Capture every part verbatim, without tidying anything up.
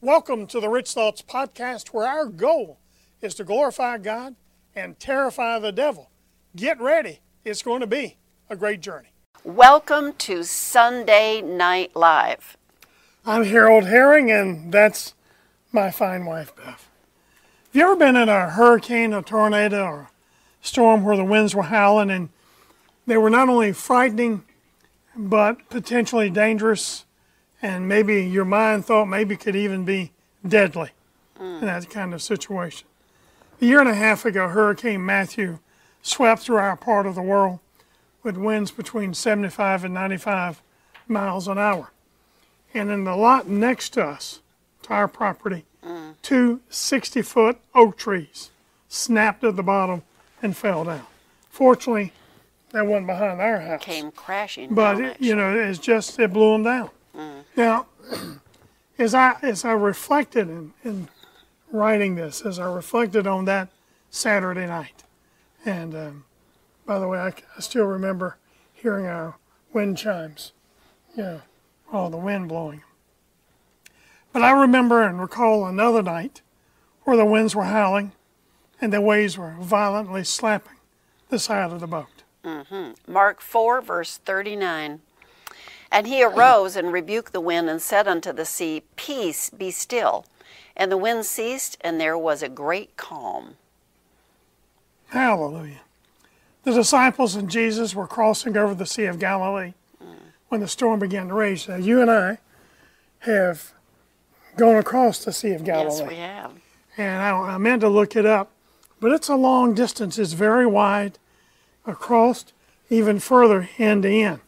Welcome to the Rich Thoughts Podcast, where our goal is to glorify God and terrify the devil. Get ready. It's going to be a great journey. Welcome to Sunday Night Live. I'm Harold Herring, and that's my fine wife, Beth. Have you ever been in a hurricane, a tornado, or a storm where the winds were howling and they were not only frightening, but potentially dangerous, and maybe your mind thought maybe could even be deadly mm. in that kind of situation? A year and a half ago, Hurricane Matthew swept through our part of the world with winds between seventy-five and ninety-five miles an hour. And in the lot next to us, to our property, mm. two sixty-foot oak trees snapped at the bottom and fell down. Fortunately, that wasn't behind our house. Came crashing but down, it, you know, it's just it blew them down. Mm. Now, as I as I reflected in, in writing this, as I reflected on that Saturday night, and um, by the way, I, I still remember hearing our wind chimes, you know, all the wind blowing. But I remember and recall another night where the winds were howling and the waves were violently slapping the side of the boat. Mm-hmm. Mark four, verse thirty-nine. And he arose and rebuked the wind and said unto the sea, Peace, be still. And the wind ceased, and there was a great calm. Hallelujah. The disciples and Jesus were crossing over the Sea of Galilee mm. when the storm began to rage. Now, you and I have gone across the Sea of Galilee. Yes, we have. And I, I meant to look it up, but it's a long distance. It's very wide, across, even further end to end.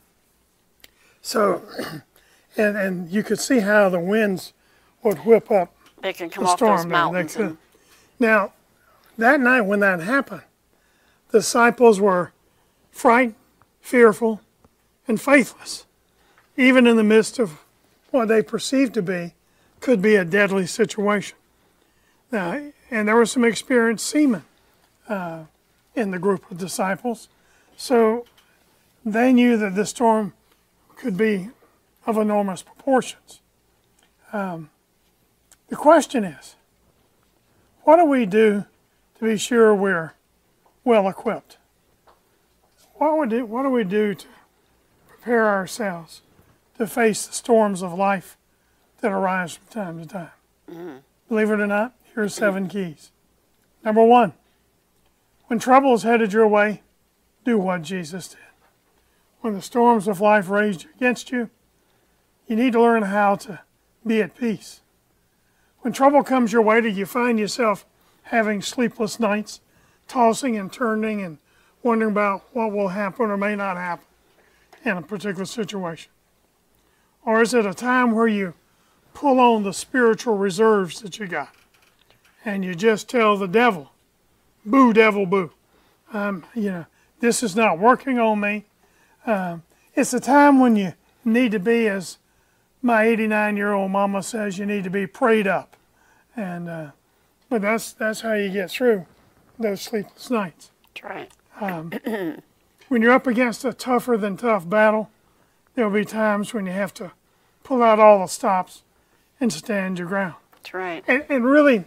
So, and and you could see how the winds would whip up They can come the off storm those mountains. And... Now, that night when that happened, the disciples were frightened, fearful, and faithless, even in the midst of what they perceived to be, could be a deadly situation. Now, and there were some experienced seamen uh, in the group of disciples, so they knew that the storm could be of enormous proportions. Um, the question is, what do we do to be sure we're well equipped? What would it, what do we do to prepare ourselves to face the storms of life that arise from time to time? Mm-hmm. Believe it or not, here's seven keys. Number one, when trouble is headed your way, do what Jesus did. When the storms of life rage against you, you need to learn how to be at peace. When trouble comes your way, do you find yourself having sleepless nights, tossing and turning and wondering about what will happen or may not happen in a particular situation? Or is it a time where you pull on the spiritual reserves that you got and you just tell the devil, boo, devil, boo. Um, you know, this is not working on me. Uh, it's a time when you need to be, as my eighty-nine-year-old mama says, you need to be prayed up. And uh, but that's that's how you get through those sleepless nights. That's right. Um, when you're up against a tougher than tough battle, there'll be times when you have to pull out all the stops and stand your ground. That's right. And, and really,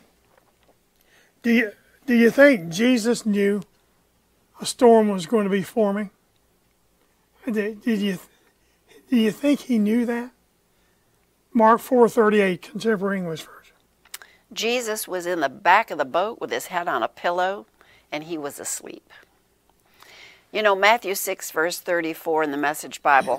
do you do you think Jesus knew a storm was going to be forming? Did, did you do you think he knew that? Mark four thirty-eight, Contemporary English Version. Jesus was in the back of the boat with his head on a pillow, and he was asleep. You know, Matthew six, verse thirty-four in the Message Bible,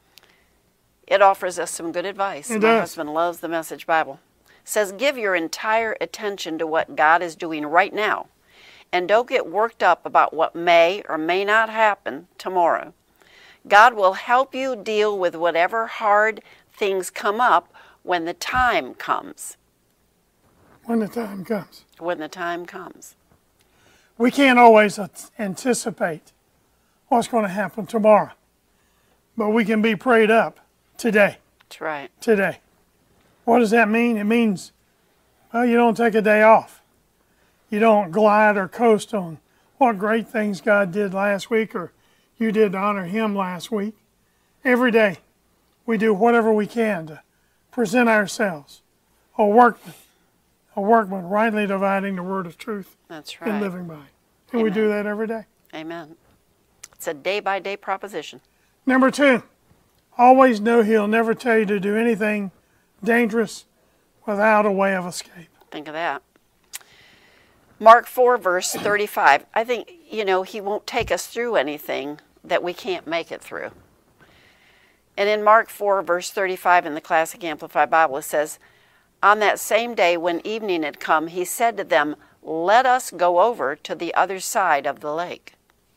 it offers us some good advice. It My does. husband loves the Message Bible. It says, give your entire attention to what God is doing right now, and don't get worked up about what may or may not happen tomorrow. God will help you deal with whatever hard things come up when the time comes. When the time comes. When the time comes. We can't always anticipate what's going to happen tomorrow, but we can be prayed up today. That's right. Today. What does that mean? It means, well, you don't take a day off. You don't glide or coast on what great things God did last week or you did to honor him last week. Every day we do whatever we can to present ourselves a workman, a workman rightly dividing the word of truth That's right. and living by it. And we do Amen. that every day. Amen. It's a day-by-day proposition. Number two, always know he'll never tell you to do anything dangerous without a way of escape. Think of that. Mark four, verse thirty-five. I think, you know, he won't take us through anything that we can't make it through. And in Mark four, verse thirty-five in the Classic Amplified Bible, it says, on that same day when evening had come, he said to them, let us go over to the other side of the lake.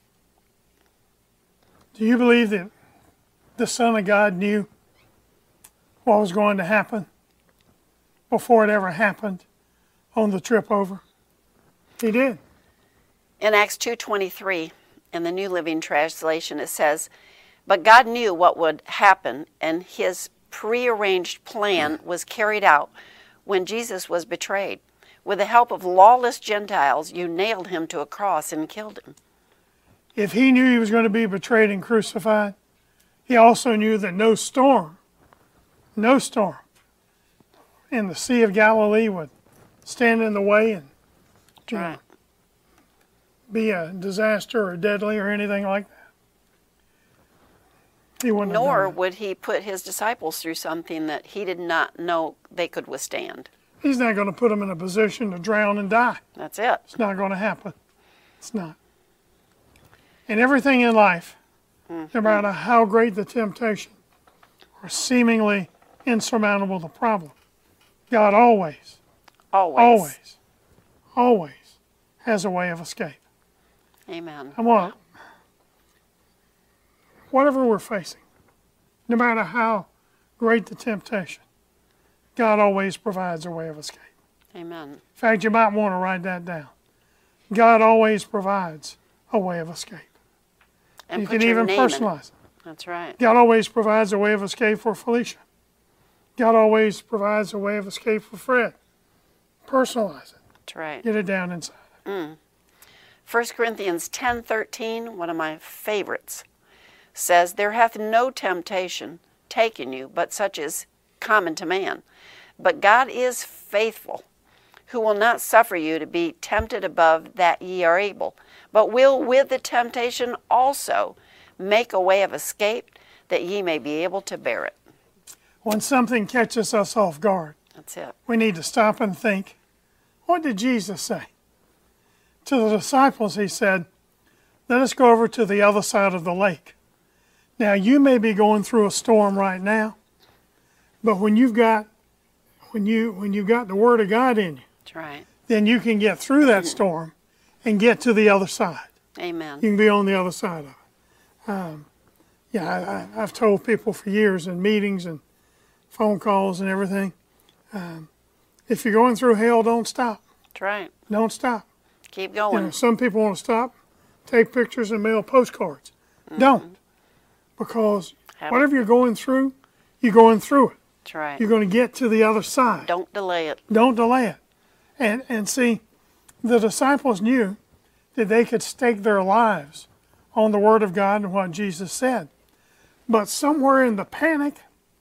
Do you believe that the Son of God knew what was going to happen before it ever happened on the trip over? He did. In Acts two twenty-three, in the New Living Translation, it says, but God knew what would happen, and his prearranged plan was carried out when Jesus was betrayed. With the help of lawless Gentiles, you nailed him to a cross and killed him. If he knew he was going to be betrayed and crucified, he also knew that no storm, no storm in the Sea of Galilee would stand in the way and you know, Right. be a disaster or deadly or anything like that. He wouldn't have Nor done that. would he put his disciples through something that he did not know they could withstand. He's not going to put them in a position to drown and die. That's it. It's not going to happen. It's not. And everything in life, Mm-hmm. no matter how great the temptation or seemingly insurmountable the problem, God always, Always. always, always has a way of escape. Amen. I want whatever we're facing, no matter how great the temptation, God always provides a way of escape. Amen. In fact, you might want to write that down. God always provides a way of escape. And You put can your even name in it. personalize it. That's right. God always provides a way of escape for Felicia. God always provides a way of escape for Fred. Personalize it. That's right. Get it down inside. First Corinthians ten thirteen, one of my favorites, says, there hath no temptation taken you, but such is common to man. But God is faithful, who will not suffer you to be tempted above that ye are able, but will with the temptation also make a way of escape, that ye may be able to bear it. When something catches us off guard, That's it. we need to stop and think, what did Jesus say? To the disciples, he said, let us go over to the other side of the lake. Now, you may be going through a storm right now, but when you've got when you when you've got the Word of God in you, That's right. then you can get through that storm and get to the other side. Amen. You can be on the other side of it. Um, yeah, I, I, I've told people for years in meetings and phone calls and everything, um, if you're going through hell, don't stop. That's right. Don't stop. Keep You going. know, some people want to stop, take pictures and mail postcards. Don't. Because Have whatever you're going through, you're going through it. That's right. You're going to get to the other side. Don't delay it. Don't delay it. And, and see, the disciples knew that they could stake their lives on the Word of God and what Jesus said. But somewhere in the panic,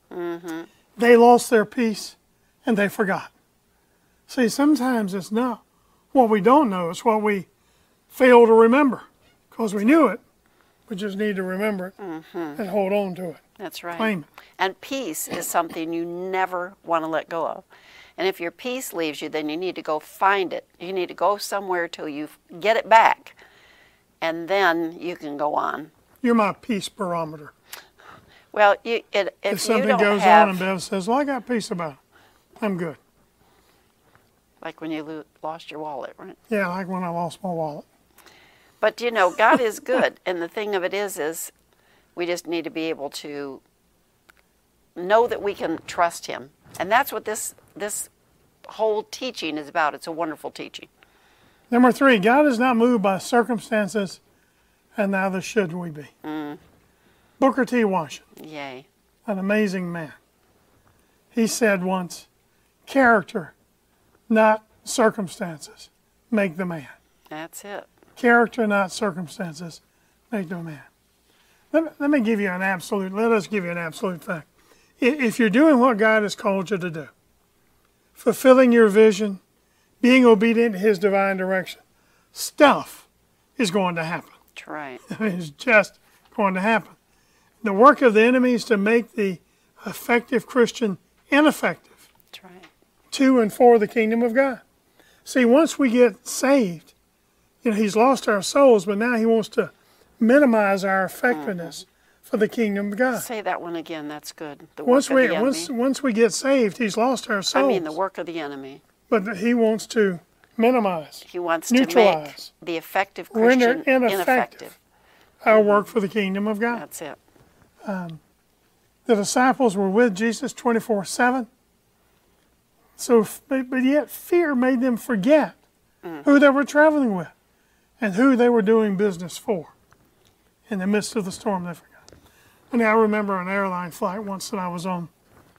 they lost their peace and they forgot. See, sometimes it's not what we don't know, it's what we fail to remember. Because we knew it, we just need to remember it and hold on to it. That's right. Claim it. And peace is something you never want to let go of. And if your peace leaves you, then you need to go find it. You need to go somewhere till you get it back. And then you can go on. You're my peace barometer. Well, you, it, if, If you something don't goes have, on and Bev says, well, I got peace about it, I'm good. like when you lo- lost your wallet, right? Yeah, like when I lost my wallet. But you know, God is good. And the thing of it is, is we just need to be able to know that we can trust Him. And that's what this this whole teaching is about. It's a wonderful teaching. Number three, God is not moved by circumstances, and neither should we be. Mm. Booker T. Washington, Yay. an amazing man. He said once, character, not circumstances, make the man. That's it. Character, not circumstances, make the man. Let me, let me give you an absolute, let us give you an absolute fact. I- If you're doing what God has called you to do, fulfilling your vision, being obedient to His divine direction, stuff is going to happen. That's right. It's just going to happen. The work of the enemy is to make the effective Christian ineffective That's right. to and for the kingdom of God. See, once we get saved, you know, He's lost our souls, but now He wants to minimize our effectiveness mm-hmm. for the kingdom of God. Say that one again. That's good. The once work we of the once enemy. once we get saved, He's lost our souls. I mean, the work of the enemy. But He wants to minimize, He wants neutralize, to make the effective render Christian ineffective, ineffective. our work for the kingdom of God. That's it. Um, the disciples were with Jesus twenty-four seven. So, but, but yet fear made them forget mm. who they were traveling with and who they were doing business for. In the midst of the storm, they forgot. And I remember an airline flight once that I was on.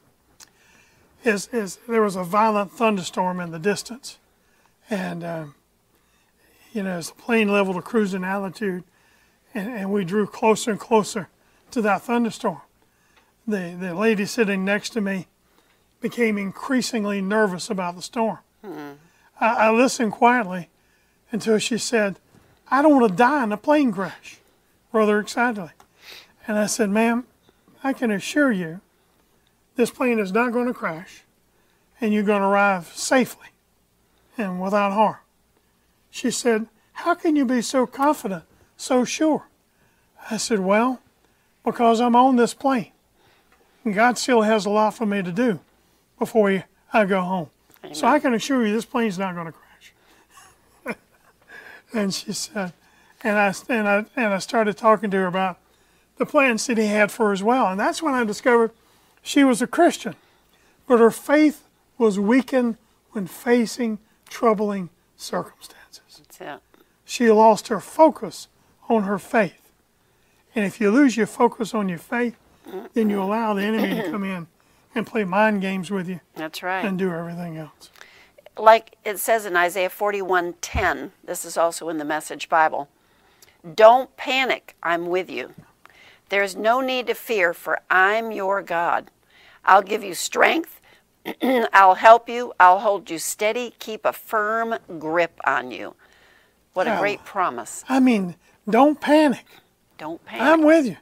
Is is there was a violent thunderstorm in the distance, and um, you know, as the plane leveled to cruising altitude, and, and we drew closer and closer to that thunderstorm. The the lady sitting next to me became increasingly nervous about the storm. Mm-hmm. I, I listened quietly until she said, "I don't want to die in a plane crash," rather excitedly. And I said, "Ma'am, I can assure you, this plane is not going to crash, and you're going to arrive safely and without harm." She said, "How can you be so confident, so sure?" I said, "Well, because I'm on this plane. And God still has a lot for me to do before I go home. Amen. So I can assure you this plane's not going to crash." And she said, and I, and, I, and I started talking to her about the plans that He had for her as well. And that's when I discovered she was a Christian, but her faith was weakened when facing troubling circumstances. That's it. She lost her focus on her faith. And if you lose your focus on your faith, then you allow the enemy to come in and play mind games with you. That's right. And do everything else. Like it says in Isaiah forty-one ten, this is also in the Message Bible, "Don't panic, I'm with you. There's no need to fear, for I'm your God. I'll give you strength. I'll help you. I'll hold you steady. Keep a firm grip on you." What a Wow. great promise. I mean, don't panic. Don't panic. I'm with you.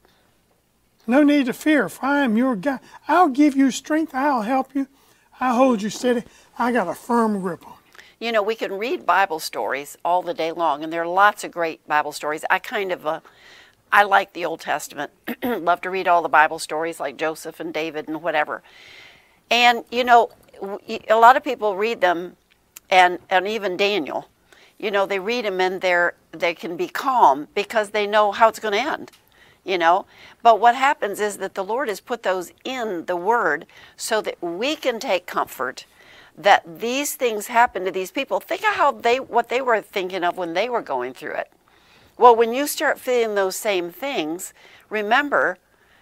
No need to fear, for I am your God. I'll give you strength. I'll help you. I'll hold you steady. I got a firm grip on you. You know, we can read Bible stories all the day long, and there are lots of great Bible stories. I kind of, uh, I like the Old Testament. Love to read all the Bible stories like Joseph and David and whatever. And, you know, a lot of people read them, and, and even Daniel, you know, they read them and they're, they can be calm because they know how it's going to end, you know. But what happens is that the Lord has put those in the Word so that we can take comfort that these things happen to these people. Think of how they, what they were thinking of when they were going through it. Well, when you start feeling those same things, remember,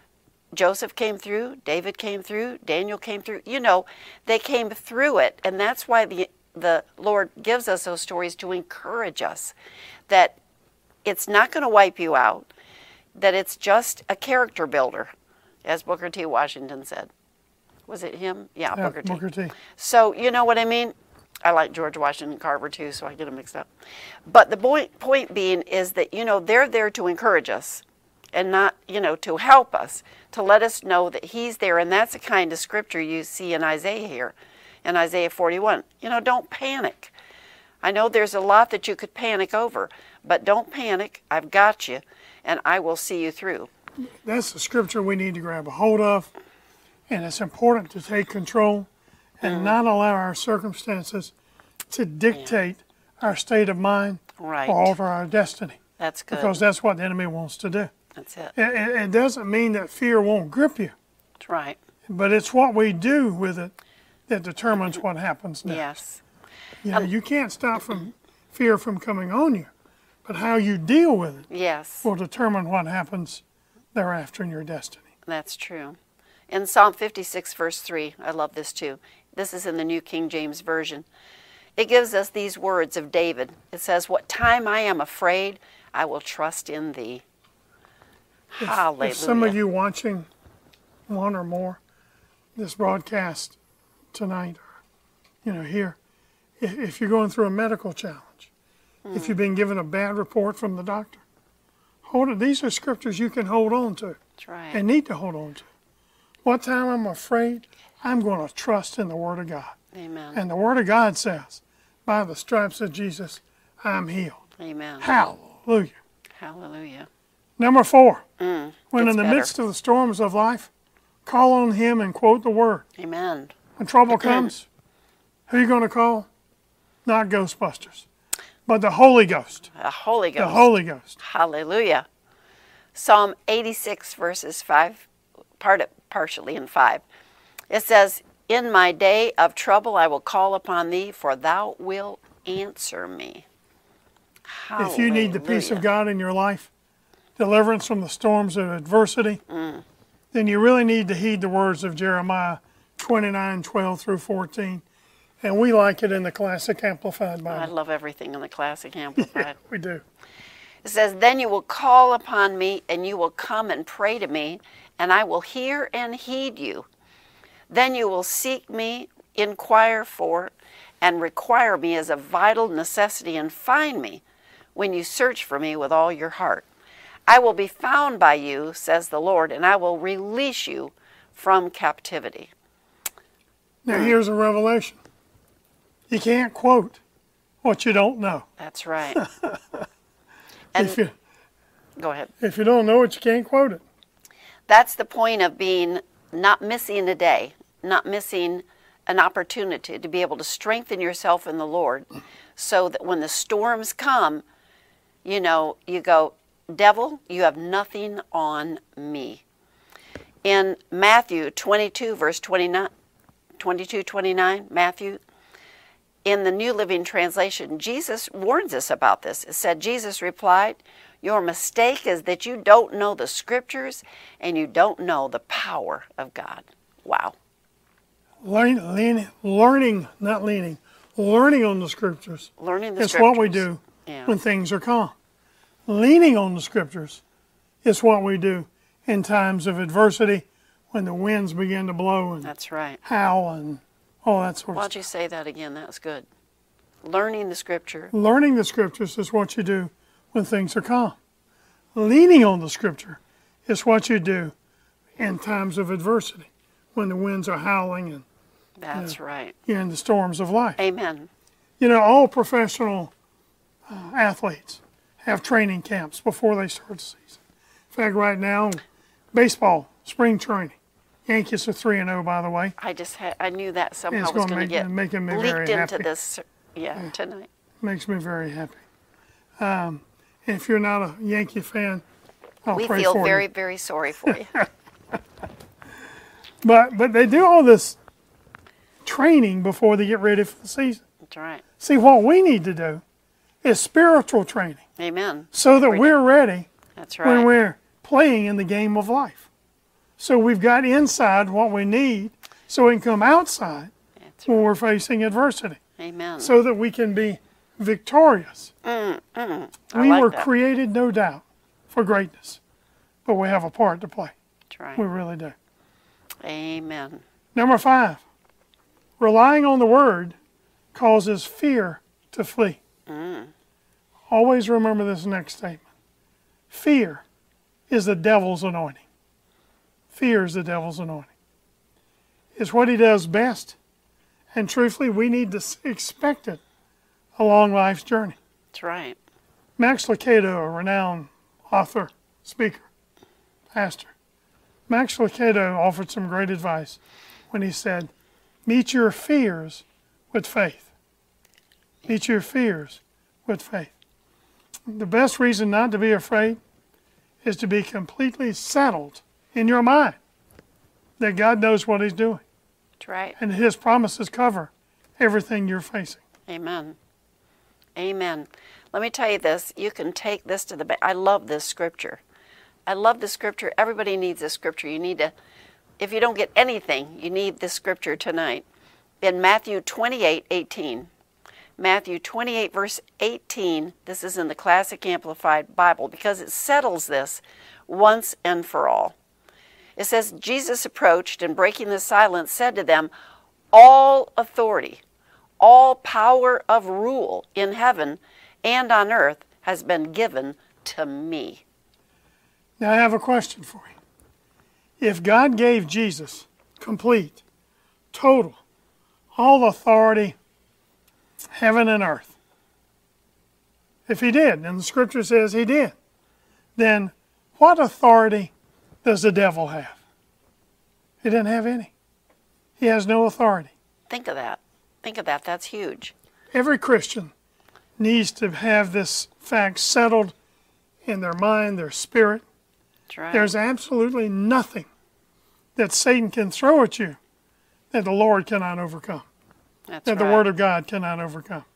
Joseph came through, David came through, Daniel came through. You know, they came through it, and that's why the the Lord gives us those stories to encourage us that it's not going to wipe you out, that it's just a character builder, as Booker T. Washington said. Was it him? Yeah, Yeah, Booker T. Booker T. So, you know what I mean? I like George Washington Carver too, so I get them mixed up. But the point, point being is that, you know, they're there to encourage us and not, you know, to help us, to let us know that He's there. And that's the kind of scripture you see in Isaiah here, in Isaiah forty-one. You know, don't panic. I know there's a lot that you could panic over, but don't panic. I've got you, and I will see you through. That's the scripture we need to grab a hold of. And it's important to take control and mm. not allow our circumstances to dictate yeah. our state of mind right. or alter our destiny. That's good. Because that's what the enemy wants to do. That's it. It, it. it doesn't mean that fear won't grip you. That's right. But it's what we do with it that determines what happens next. Yes. You know, um, you can't stop from fear from coming on you, but how you deal with it yes. will determine what happens thereafter in your destiny. That's true. In Psalm fifty-six, verse three, I love this too. This is in the New King James Version. It gives us these words of David. It says, "What time I am afraid, I will trust in Thee." If, Hallelujah. if some of you watching one or more this broadcast tonight You know, here, if, if you're going through a medical challenge, mm. if you've been given a bad report from the doctor, hold it. These are scriptures you can hold on to. That's right. And need to hold on to. What time I'm afraid, I'm going to trust in the Word of God. Amen. And the Word of God says, by the stripes of Jesus, I'm healed. Amen. Hallelujah. Hallelujah. Number four, mm, when in the better. midst of the storms of life, call on Him and quote the Word. Amen. When trouble comes, who are you going to call? Not Ghostbusters, but the Holy Ghost. The Holy Ghost. The Holy Ghost. Hallelujah. Psalm eighty-six, verses five, part of, partially in five. It says, in my day of trouble I will call upon thee, for thou wilt answer me. Hallelujah. If you need the peace of God in your life, deliverance from the storms of adversity, mm. then you really need to heed the words of Jeremiah twenty-nine, twelve through fourteen. And we like it in the Classic Amplified Bible. I love everything in the Classic Amplified. Yeah, we do. It says, then you will call upon me, and you will come and pray to me, and I will hear and heed you. Then you will seek me, inquire for, and require me as a vital necessity, and find me when you search for me with all your heart. I will be found by you, says the Lord, and I will release you from captivity. Now here's a revelation. You can't quote what you don't know. That's right. And if you, go ahead. If you don't know it, you can't quote it. That's the point of being not missing a day, not missing an opportunity to be able to strengthen yourself in the Lord, so that when the storms come, you know, you go, devil, you have nothing on me. In Matthew twenty-two, verse twenty-nine, twenty-two, twenty-nine, Matthew, in the New Living Translation, Jesus warns us about this. It said, Jesus replied, your mistake is that you don't know the Scriptures and you don't know the power of God. Wow. Learn, lean, learning, not leaning, learning on the Scriptures. Learning the is Scriptures. what we do yeah. when things are calm. Leaning on the Scriptures is what we do in times of adversity, when the winds begin to blow and That's right. howl and all that sort of Why stuff. don't you say that again? That was good. Learning the Scripture. Learning the Scriptures is what you do when things are calm. Leaning on the Scripture is what you do in times of adversity, when the winds are howling and That's you know, right. you're in the storms of life. Amen. You know, all professional uh, athletes have training camps before they start the season. In fact, right now, baseball, spring training. Yankees are three and oh, by the way. I just had, I knew that somehow It's was gonna going to make- get making me leaked very into happy. this, yeah, Yeah. tonight. Makes me very happy. Um, and if you're not a Yankee fan, I'll We pray feel for very, you. very sorry for you. But, but they do all this training before they get ready for the season. That's right. See, what we need to do is spiritual training Amen. so that Every we're ready That's when right. we're playing in the game of life. So we've got inside what we need so we can come outside That's when right. we're facing adversity, Amen. so that we can be victorious. Mm, mm, I We like were that. created, no doubt, for greatness, but we have a part to play. That's right. We really do. Amen. Number five, relying on the Word causes fear to flee. Mm. Always remember this next statement. Fear is the devil's anointing. Fear is the devil's anointing. It's what he does best. And truthfully, we need to s- expect it along life's journey. That's right. Max Lucado, a renowned author, speaker, pastor, Max Lucado offered some great advice when he said, meet your fears with faith. Meet your fears with faith. The best reason not to be afraid is to be completely settled in your mind that God knows what He's doing That's right. and His promises cover everything you're facing. Amen. Amen. Let me tell you this. You can take this to the bank. I love this scripture. I love the scripture. Everybody needs this scripture. You need to, if you don't get anything, you need this scripture tonight. In Matthew twenty-eight, eighteen. Matthew twenty-eight, verse eighteen. This is in the Classic Amplified Bible because it settles this once and for all. It says, Jesus approached and breaking the silence said to them, all authority, All power of rule in heaven and on earth has been given to me. Now I have a question for you. If God gave Jesus complete, total, all authority, heaven and earth, if he did, and the scripture says he did, then what authority does the devil have? He didn't have any. He has no authority. Think of that. Think of that. That's huge. Every Christian needs to have this fact settled in their mind, their spirit. That's right. There's absolutely nothing that Satan can throw at you that the Lord cannot overcome, That's that right. the Word of God cannot overcome.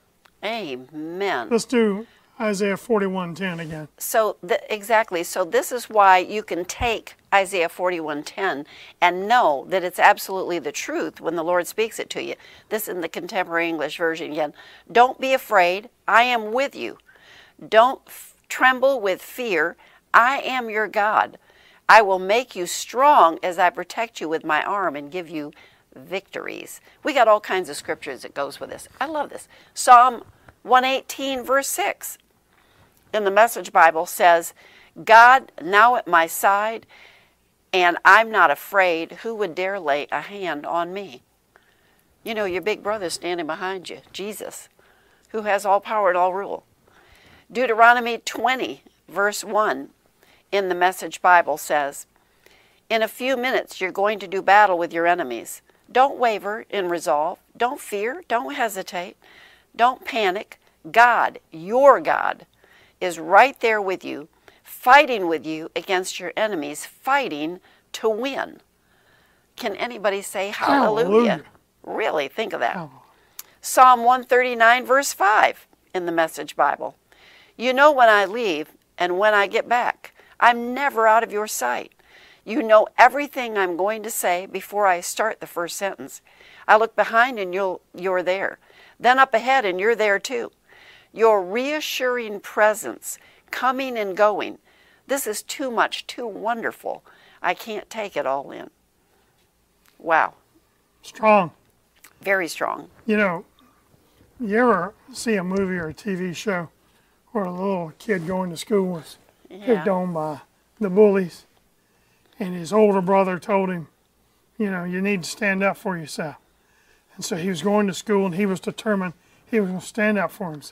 Amen. Let's do Isaiah forty-one ten again. So th- exactly. So this is why you can take Isaiah forty-one ten and know that it's absolutely the truth when the Lord speaks it to you. This in the Contemporary English Version again. Don't be afraid. I am with you. Don't f- tremble with fear. I am your God. I will make you strong as I protect you with my arm and give you victories. We got all kinds of scriptures that goes with this. I love this. Psalm one eighteen verse six in the Message Bible says, God now at my side, and I'm not afraid. Who would dare lay a hand on me? You know, your big brother's standing behind you, Jesus, who has all power and all rule. Deuteronomy twenty verse one in the Message Bible says, in a few minutes you're going to do battle with your enemies. Don't waver in resolve. Don't fear. Don't hesitate. Don't panic. God, your God, is right there with you, fighting with you against your enemies, fighting to win. Can anybody say hallelujah? Hallelujah. Really, think of that. Hallelujah. Psalm one thirty-nine verse five in the Message Bible. You know when I leave and when I get back. I'm never out of your sight. You know everything I'm going to say before I start the first sentence. I look behind and you'll, you're there. Then up ahead and you're there too. Your reassuring presence, coming and going. This is too much, too wonderful. I can't take it all in. Wow. Strong. Very strong. You know, you ever see a movie or a T V show where a little kid going to school was Yeah. picked on by the bullies, and his older brother told him, you know, you need to stand up for yourself. And so he was going to school, and he was determined he was going to stand up for himself.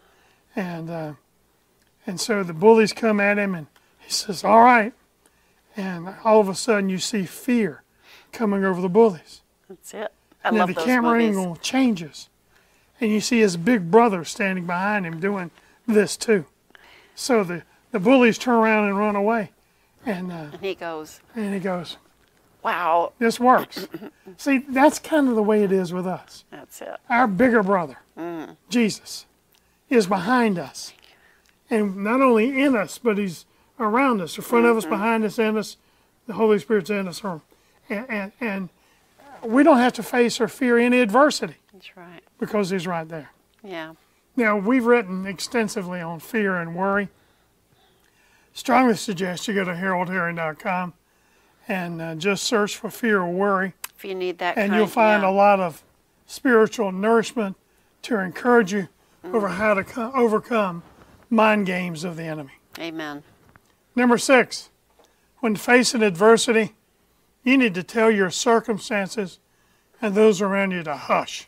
And uh, and so the bullies come at him, and he says, all right. And all of a sudden, you see fear coming over the bullies. That's it. I And then love the those camera movies. angle changes, and you see his big brother standing behind him doing this too. So the, the bullies turn around and run away, and uh, And he goes, and he goes, wow, this works. See, that's kind of the way it is with us. that's it. Our bigger brother, Jesus, is behind us, and not only in us, but he's around us, in front of us, behind us, in us. The Holy Spirit's in us, and and and we don't have to face or fear any adversity That's right. because he's right there. Yeah. Now, we've written extensively on fear and worry. Strongly suggest you go to harold herring dot com and uh, just search for fear or worry, If you need that and kind, you'll find yeah. a lot of spiritual nourishment to encourage you over how to co- overcome mind games of the enemy. Amen. Number six, when facing adversity, you need to tell your circumstances and those around you to hush.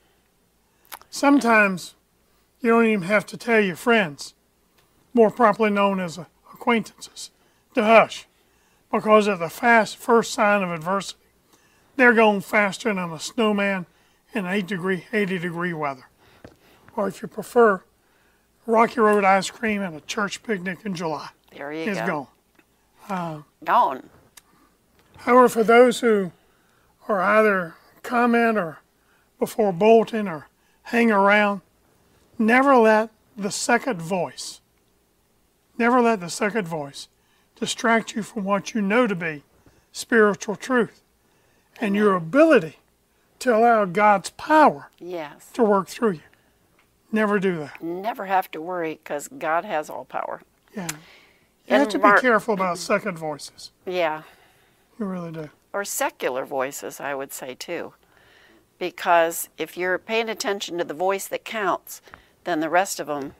Sometimes you don't even have to tell your friends, more properly known as acquaintances, to hush, because at the fast first sign of adversity, they're going faster than a snowman in eight degree, eighty degree weather. Or if you prefer, Rocky Road ice cream and a church picnic in July There you is go. gone. Gone. However, for those who are either comment or before bolting or hang around, never let the second voice, never let the second voice distract you from what you know to be spiritual truth and your ability to allow God's power Yes. to work through you. Never do that. Never have to worry because God has all power. Yeah. You have And to be Mark- careful about second voices. Yeah. You really do. Or secular voices, I would say too. Because if you're paying attention to the voice that counts, then the rest of them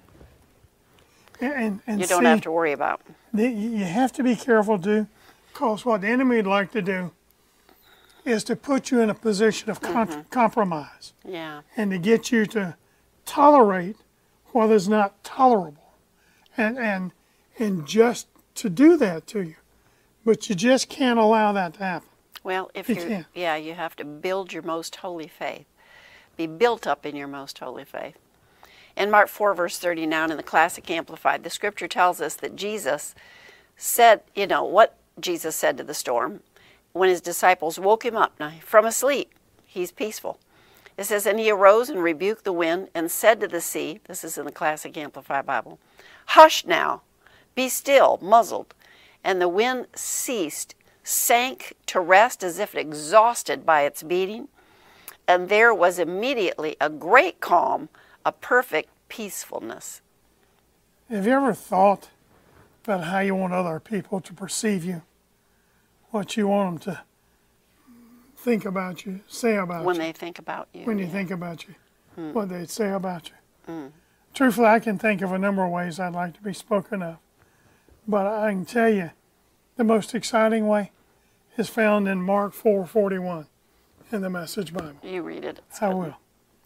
And, and you don't see, have to worry about. the, you have to be careful too, because what the enemy would like to do is to put you in a position of con- Mm-hmm. compromise Yeah. and to get you to tolerate what is not tolerable, and and and just to do that to you. But you just can't allow that to happen. Well, if You you're, can't. yeah, you have to build your most holy faith. Be built up in your most holy faith. In Mark four, verse thirty-nine in the Classic Amplified, the scripture tells us that Jesus said, you know, what Jesus said to the storm when his disciples woke him up now, from asleep. He's peaceful. It says, and he arose and rebuked the wind and said to the sea, this is in the Classic Amplified Bible, hush now, be still, muzzled. And the wind ceased, sank to rest as if exhausted by its beating. And there was immediately a great calm, a perfect peacefulness. Have you ever thought about how you want other people to perceive you? What you want them to think about you, say about When you, they think about you. when you yeah. think about you, what they'd say about you. Mm. Truthfully, I can think of a number of ways I'd like to be spoken of. But I can tell you, the most exciting way is found in Mark four forty-one in the Message Bible. You read it. It's I good. will.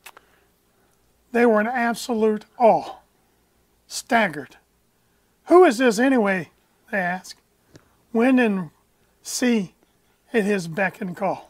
They were in absolute awe, staggered. Who is this anyway, they asked. Wind and sea at his beck and call.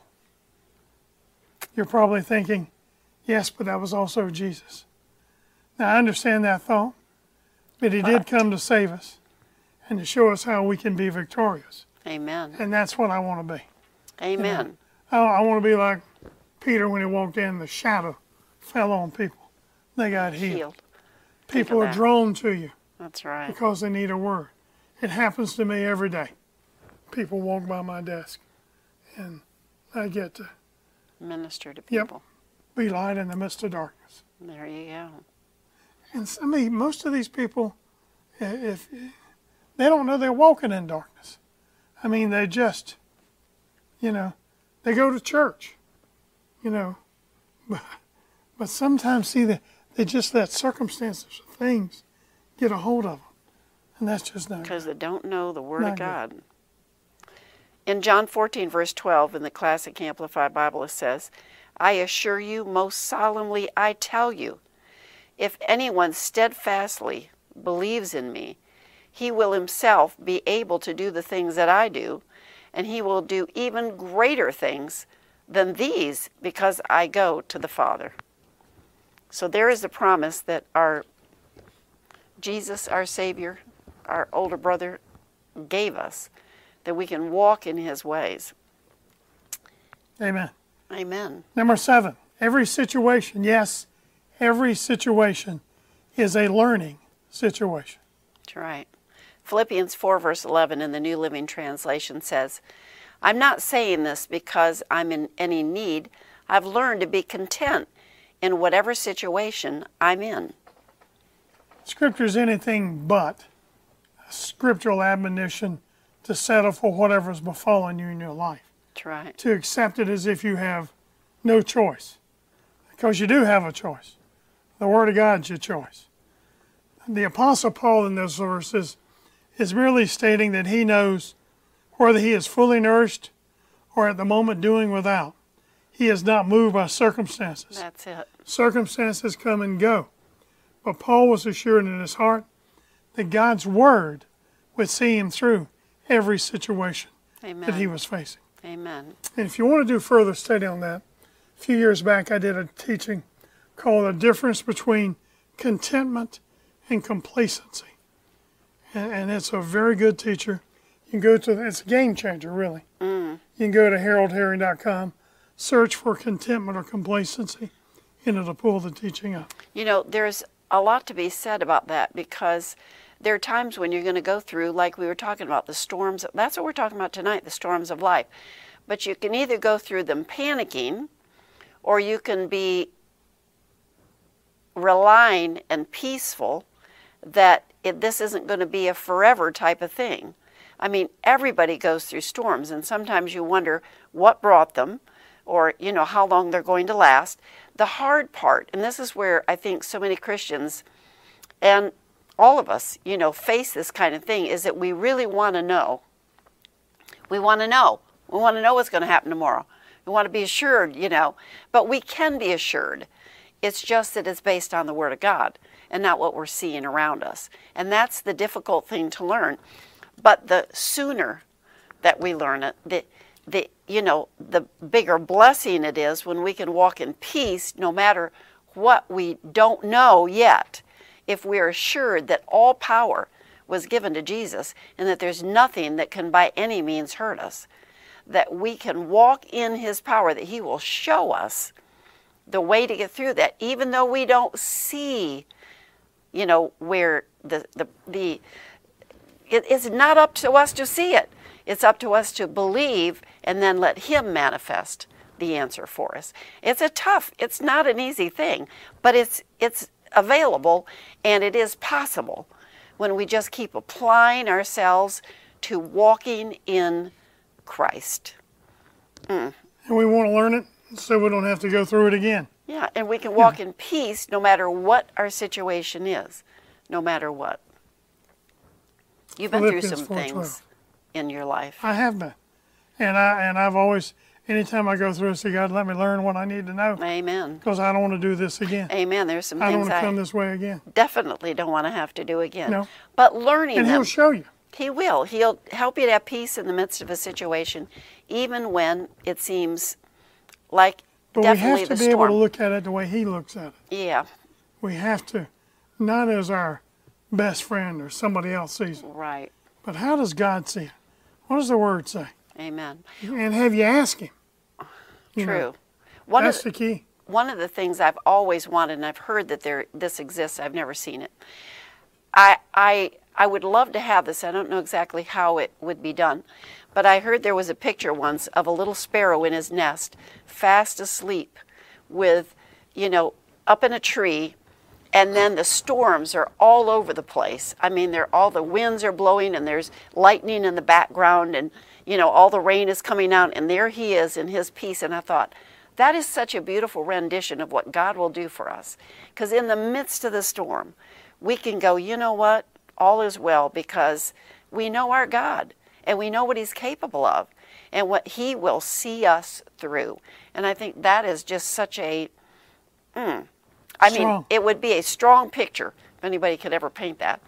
You're probably thinking, yes, but that was also Jesus. Now, I understand that thought, but he did But- come to save us and to show us how we can be victorious. Amen. And that's what I want to be. Amen. I, I want to be like Peter when he walked in, the shadow fell on people. They got healed. Healed. People of are that. drawn to you That's right. because they need a word. It happens to me every day. People walk by my desk, and I get to Minister to Yep. people. be light in the midst of darkness. There you go. And I mean, most of these people, i- if they don't know they're walking in darkness. I mean, they just, you know, they go to church, you know, but, but sometimes see that they just let circumstances or things get a hold of them, and that's just not good. Because they don't know the Word Not of good. God. In John fourteen, verse twelve, in the Classic Amplified Bible, it says, I assure you, most solemnly, I tell you, if anyone steadfastly believes in me, he will himself be able to do the things that I do, and he will do even greater things than these because I go to the Father. So there is the promise that our Jesus, our Savior, our older brother, gave us, that we can walk in his ways. Amen. Amen. Number seven, every situation, yes, every situation is a learning situation. That's right. Philippians four, verse eleven in the New Living Translation says, I'm not saying this because I'm in any need. I've learned to be content in whatever situation I'm in. Scripture is anything but a scriptural admonition to settle for whatever's befallen you in your life, That's right. to accept it as if you have no choice, because you do have a choice. The Word of God is your choice. The Apostle Paul in this verse is, is merely stating that he knows whether he is fully nourished or at the moment doing without. He is not moved by circumstances. That's it. Circumstances come and go. But Paul was assured in his heart that God's Word would see him through every situation Amen. that he was facing. Amen. And if you want to do further study on that, a few years back I did a teaching called The Difference Between Contentment and Complacency. And, and it's a very good teacher. You can go to, it's a game changer really. Mm. You can go to harold herring dot com, search for contentment or complacency, and it'll pull the teaching up. You know, there's a lot to be said about that, because there are times when you're going to go through, like we were talking about, the storms. That's what we're talking about tonight, the storms of life. But you can either go through them panicking, or you can be relying and peaceful that it, this isn't going to be a forever type of thing. I mean, everybody goes through storms, and sometimes you wonder what brought them, or, you know, how long they're going to last. The hard part, and this is where I think so many Christians and all of us, you know, face this kind of thing, is that we really want to know. We want to know. We want to know what's going to happen tomorrow. We want to be assured, you know, but we can be assured. It's just that it's based on the Word of God and not what we're seeing around us. And that's the difficult thing to learn. But the sooner that we learn it, the, the you know, the bigger blessing it is when we can walk in peace no matter what we don't know yet. If we are assured that all power was given to Jesus and that there's nothing that can by any means hurt us, that we can walk in His power, that He will show us the way to get through that, even though we don't see, you know, where the, the, the it, it's not up to us to see it. It's up to us to believe and then let Him manifest the answer for us. It's a tough, it's not an easy thing, but it's it's available and it is possible when we just keep applying ourselves to walking in Christ. Mm. And we want to learn it so we don't have to go through it again. Yeah, and we can walk yeah. in peace no matter what our situation is, no matter what. You've been Philippians through some things in your life. I have been. And, I, and I've always, anytime I go through it, say, God, let me learn what I need to know. Amen. Because I don't want to do this again. Amen. There's some I don't things want to I come this way again. definitely don't want to have to do again. No. But learning And them. He'll show you. He will. He'll help you to have peace in the midst of a situation, even when it seems like But definitely we have to the be storm. able to look at it the way He looks at it. Yeah, We have to, not as our best friend or somebody else sees it, right. but how does God see it? What does the Word say? Amen. And have you asked Him? You True. know, One that's of the key. one of the things I've always wanted, and I've heard that there this exists. I've never seen it. I I I would love to have this. I don't know exactly how it would be done, but I heard there was a picture once of a little sparrow in his nest, fast asleep, with, you know, up in a tree, and then the storms are all over the place. I mean, they're all the winds are blowing, and there's lightning in the background, and you know, all the rain is coming out, and there he is in his peace. And I thought, that is such a beautiful rendition of what God will do for us. Because in the midst of the storm, we can go, you know what? All is well, because we know our God, and we know what He's capable of, and what He will see us through. And I think that is just such a, mm, I mean, Strong. it would be a strong picture if anybody could ever paint that.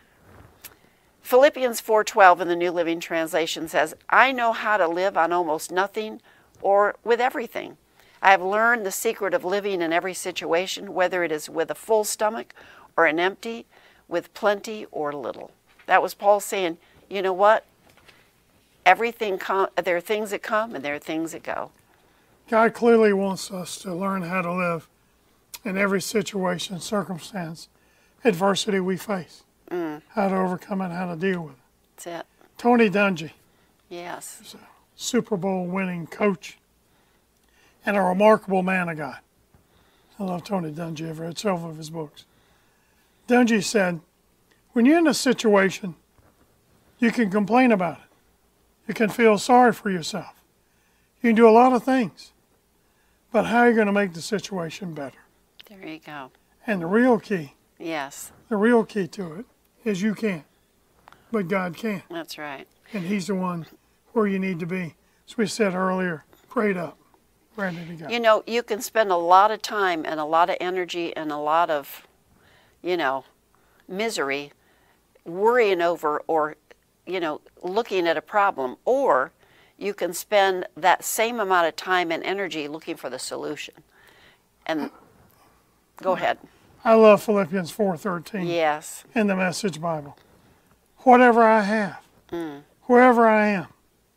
Philippians four twelve in the New Living Translation says, I know how to live on almost nothing or with everything. I have learned the secret of living in every situation, whether it is with a full stomach or an empty, with plenty or little. That was Paul saying, you know what? Everything com- there are things that come and there are things that go. God clearly wants us to learn how to live in every situation, circumstance, adversity we face. Mm. How to overcome it, how to deal with it. That's it. Tony Dungy, Yes. is a Super Bowl winning coach and a remarkable man of God. I love Tony Dungy. I've read several of his books. Dungy said, when you're in a situation, you can complain about it. You can feel sorry for yourself. You can do a lot of things. But how are you going to make the situation better? There you go. And the real key, Yes. the real key to it is you can't, but God can. That's right. And He's the one where you need to be. As we said earlier, prayed up, ready to go. You know, you can spend a lot of time and a lot of energy and a lot of, you know, misery worrying over or, you know, looking at a problem. Or you can spend that same amount of time and energy looking for the solution. And go ahead. I love Philippians four thirteen Yes. in the Message Bible. Whatever I have, Mm. wherever I am,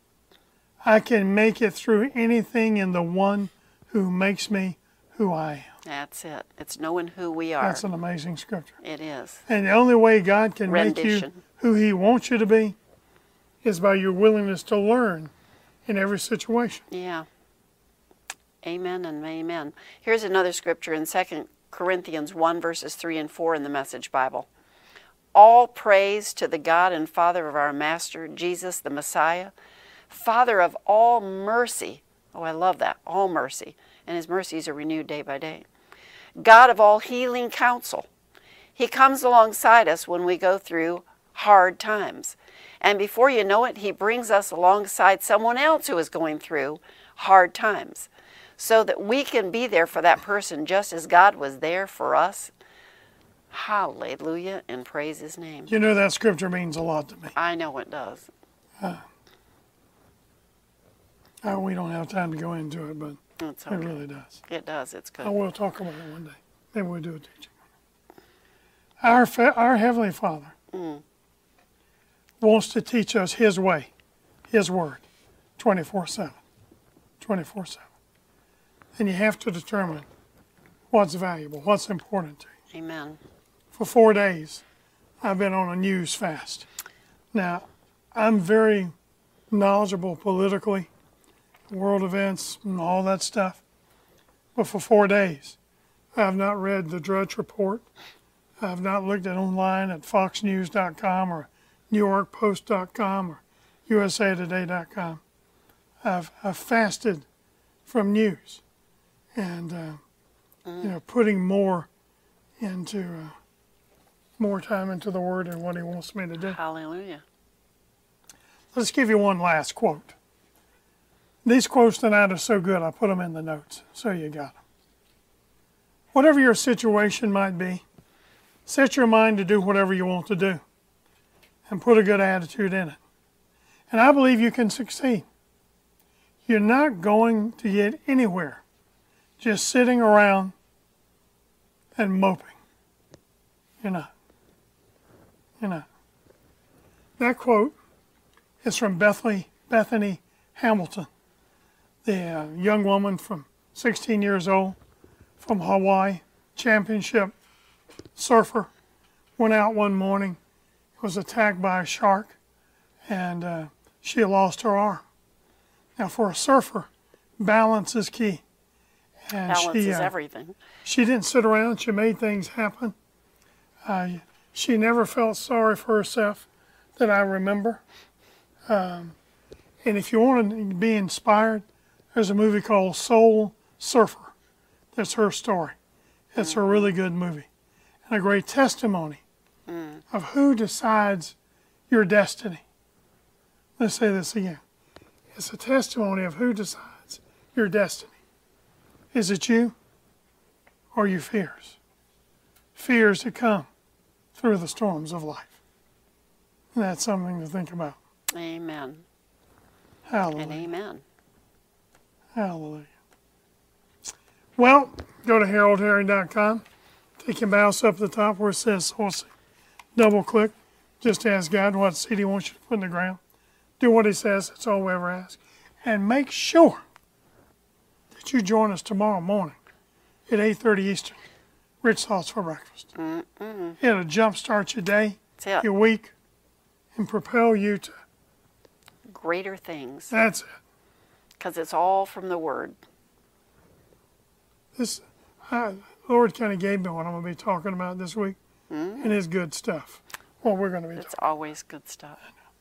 I can make it through anything in the one who makes me who I am. That's it. It's knowing who we are. That's an amazing scripture. It is. And the only way God can make you Rendition. who He wants you to be is by your willingness to learn in every situation. Yeah. Amen and amen. Here's another scripture in Second Corinthians one, verses three and four in the Message Bible. All praise to the God and Father of our Master, Jesus the Messiah, Father of all mercy. Oh, I love that. All mercy. And his mercies are renewed day by day. God of all healing counsel. He comes alongside us when we go through hard times. And before you know it, he brings us alongside someone else who is going through hard times, so that we can be there for that person just as God was there for us. Hallelujah, and praise his name. You know that scripture means a lot to me. I know it does. Uh, uh, we don't have time to go into it, but It's okay. it really does. It does. It's good. I will talk about it one day. Maybe we'll do a teaching. Our, fa- our Heavenly Father Mm. wants to teach us his way, his word, twenty-four seven. twenty-four seven. And you have to determine what's valuable, what's important to you. Amen. For four days, I've been on a news fast. Now, I'm very knowledgeable politically, world events and all that stuff. But for four days, I have not read the Drudge Report. I have not looked at online at fox news dot com or new york post dot com or u s a today dot com. I've, I've fasted from news and, uh, Mm. you know, putting more into, uh, more time into the Word and what he wants me to do. Hallelujah. Let's give you one last quote. These quotes tonight are so good, I put them in the notes, so you got them. Whatever your situation might be, set your mind to do whatever you want to do and put a good attitude in it. And I believe you can succeed. You're not going to get anywhere just sitting around and moping. You're not. You're not. That quote is from Bethany, Bethany Hamilton, the uh, young woman from sixteen years old from Hawaii, championship surfer, went out one morning, was attacked by a shark, and uh, she lost her arm. Now, for a surfer, balance is key. And Balance she, is uh, everything. She didn't sit around. She made things happen. Uh, she never felt sorry for herself that I remember. Um, and if you want to be inspired, there's a movie called Soul Surfer. That's her story. It's mm. a really good movie and a great testimony mm. of who decides your destiny. Let's say this again. It's a testimony of who decides your destiny. Is it you or your fears? Fears that come through the storms of life. And that's something to think about. Amen. Hallelujah. And amen. Hallelujah. Well, go to harold herring dot com. Take your mouse up at the top where it says source. Double click. Just ask God what seed he wants you to put in the ground. Do what he says. That's all we ever ask. And make sure that you join us tomorrow morning at eight thirty Eastern. Rich Thoughts for Breakfast. Mm-mm. It'll jumpstart your day, That's it. your week, and propel you to Greater things. That's it. Because it's all from the Word. This, I, Lord kind of gave me what I'm going to be talking about this week, Mm-hmm. and it's good stuff. What we're going to be It's talking. always good stuff.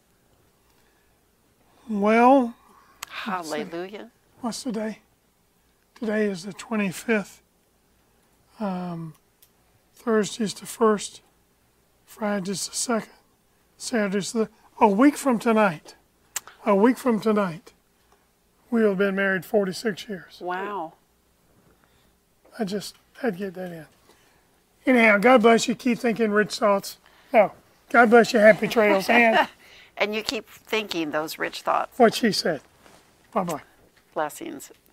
Well, Hallelujah. what's the day? Today is the twenty-fifth. Um, Thursday's the first. Friday's the second. Saturday's the... A week from tonight. A week from tonight. We'll have been married forty-six years. Wow. I just had to get that in. Anyhow, God bless you. Keep thinking rich thoughts. Oh, God bless you. Happy trails. And And you keep thinking those rich thoughts. what she said. Bye-bye. Blessings.